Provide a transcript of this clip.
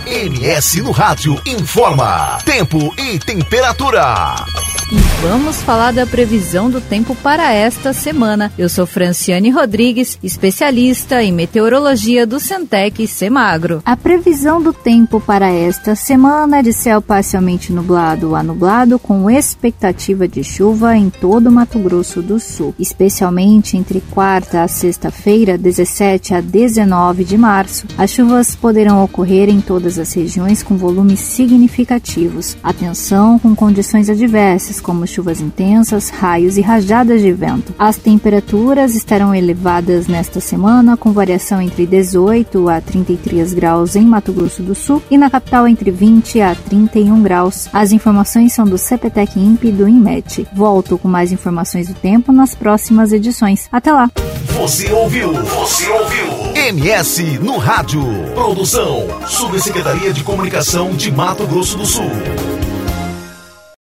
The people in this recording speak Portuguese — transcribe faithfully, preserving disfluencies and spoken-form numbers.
M S no Rádio informa tempo e temperatura. E vamos falar da previsão do tempo para esta semana. Eu sou Franciane Rodrigues, especialista em meteorologia do Centec Semagro. A previsão do tempo para esta semana é de céu parcialmente nublado a nublado, com expectativa de chuva em todo o Mato Grosso do Sul, especialmente entre quarta a sexta-feira, dezessete a dezenove de março. As chuvas poderão ocorrer em todas as regiões com volumes significativos. Atenção com condições adversas, como chuvas intensas, raios e rajadas de vento. As temperaturas estarão elevadas nesta semana, com variação entre dezoito a trinta e três graus em Mato Grosso do Sul e na capital entre vinte a trinta e um graus. As informações são do Cepetec Imp e do Inmet. Volto com mais informações do tempo nas próximas edições. Até lá! Você ouviu? Você ouviu? M S no Rádio. Produção: Subsecretaria de Comunicação de Mato Grosso do Sul.